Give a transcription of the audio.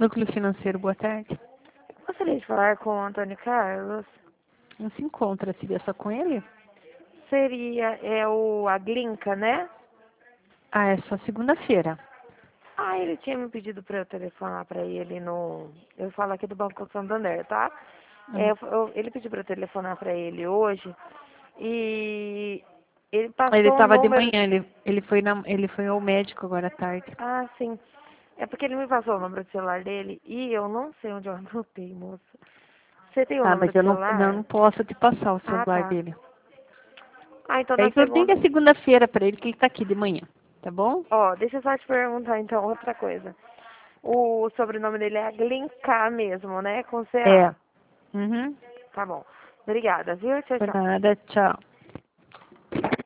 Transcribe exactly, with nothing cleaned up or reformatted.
Núcleo Financeiro, boa tarde. Gostaria de falar com o Antônio Carlos. Não se encontra, seria só com ele? Seria, é o a Glinka, né? Ah, é só segunda-feira. Ah, ele tinha me pedido para eu telefonar para ele no... Eu falo aqui do Banco Santander, tá? É, Hum. eu- eu- ele pediu para eu telefonar para ele hoje e ele Ele passou um estava de número... manhã, ele, ele, foi na, ele foi ao médico agora à tarde. Ah, sim. É porque ele me passou o número do celular dele e eu não sei onde eu anotei, moça. Você tem o Ah, número mas do eu não, não, celular? não posso te passar o Ah, celular tá. dele. Ah, então na Aí tu segunda... liga segunda-feira para ele que ele está aqui de manhã, tá bom? Ó, deixa eu só te perguntar então outra coisa. O sobrenome dele é Glinka mesmo, né? Com É. C A. Uhum. Tá bom. Obrigada, viu? Tchau, Por tchau. nada, tchau.